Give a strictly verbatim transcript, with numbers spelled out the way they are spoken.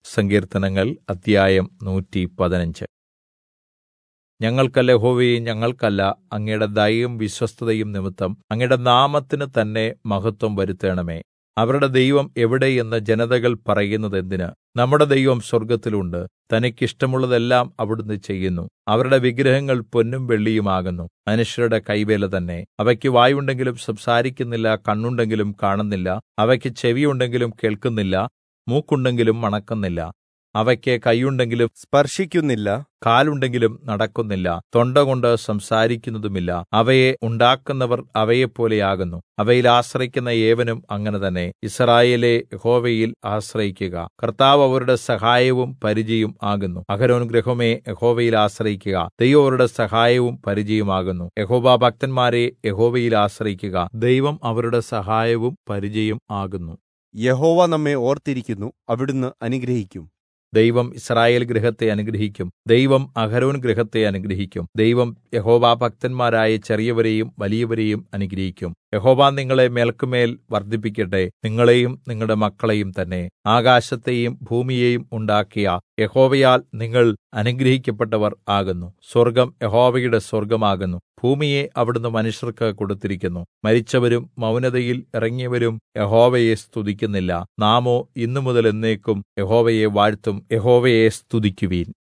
സങ്കീർത്തനങ്ങൾ അദ്ധ്യായം നൂറ്റി പതിനഞ്ച്. ഞങ്ങൾക്കല്ല യഹോവേ, ഞങ്ങൾക്കല്ല, അങ്ങയുടെ ദയയും വിശ്വസ്തതയും നിമിത്തം അങ്ങയുടെ നാമത്തിന് തന്നെ മഹത്വം വരുത്തണമേ. അവരുടെ ദൈവം എവിടെ എന്ന് ജനതകൾ പറയുന്നതെന്തിന്? നമ്മുടെ ദൈവം സ്വർഗ്ഗത്തിൽ ഉണ്ട്. തനിക്ക് ഇഷ്ടമുള്ളതെല്ലാം അവിടുന്ന് ചെയ്യുന്നു. അവരുടെ വിഗ്രഹങ്ങൾ പൊന്നും വെള്ളിയും ആകുന്നു, മനുഷ്യരുടെ കൈവേല തന്നെ. അവയ്ക്ക് വായുണ്ടെങ്കിലും സംസാരിക്കുന്നില്ല, കണ്ണുണ്ടെങ്കിലും കാണുന്നില്ല. അവയ്ക്ക് ചെവിയുണ്ടെങ്കിലും കേൾക്കുന്നില്ല, മൂക്കുണ്ടെങ്കിലും മണക്കുന്നില്ല. അവയ്ക്ക് കൈയുണ്ടെങ്കിലും സ്പർശിക്കുന്നില്ല, കാലുണ്ടെങ്കിലും നടക്കുന്നില്ല, തൊണ്ടകൊണ്ട് സംസാരിക്കുന്നതുമില്ല. അവയെ ഉണ്ടാക്കുന്നവർ അവയെപ്പോലെയാകുന്നു. അവയിൽ ആശ്രയിക്കുന്ന ഏവനും അങ്ങനെ തന്നെ. യിസ്രായേലേ, യഹോവയിൽ ആശ്രയിക്കുക. കർത്താവ് അവരുടെ സഹായവും പരിചയും ആകുന്നു. അഹരോൻ ഗൃഹമേ, യഹോവയിൽ ആശ്രയിക്കുക. ദൈവം അവരുടെ സഹായവും പരിചയും ആകുന്നു. യഹോവ ഭക്തന്മാരെ, യഹോവയിൽ ആശ്രയിക്കുക. ദൈവം അവരുടെ സഹായവും പരിചയും ആകുന്നു. യഹോവ നമ്മെ ഓർത്തിരിക്കുന്നു, അവിടുന്ന് അനുഗ്രഹിക്കും. ദൈവം യിസ്രായേൽ ഗൃഹത്തെ അനുഗ്രഹിക്കും. ദൈവം അഹരോൻ ഗൃഹത്തെ അനുഗ്രഹിക്കും. ദൈവം യഹോവാഭക്തന്മാരായ ചെറിയവരെയും വലിയവരെയും അനുഗ്രഹിക്കും. യഹോവ നിങ്ങളെ മേൽക്കുമേൽ വർദ്ധിപ്പിക്കട്ടെ, നിങ്ങളെയും നിങ്ങളുടെ മക്കളെയും തന്നെ. ആകാശത്തെയും ഭൂമിയെയും ഉണ്ടാക്കിയ യഹോവയാൽ നിങ്ങൾ അനുഗ്രഹിക്കപ്പെട്ടവർ ആകുന്നു. സ്വർഗ്ഗം യഹോവയുടെ സ്വർഗ്ഗമാകുന്നു. ഭൂമിയെ അവിടുന്ന് മനുഷ്യർക്ക് കൊടുത്തിരിക്കുന്നു. മരിച്ചവരും മൗനതയിൽ ഇറങ്ങിയവരും യഹോവയെ സ്തുതിക്കുന്നില്ല. നാമോ ഇന്നുമുതൽ എന്നേക്കും യഹോവയെ വാഴ്ത്തും. യഹോവയെ സ്തുതിക്കുവിൻ.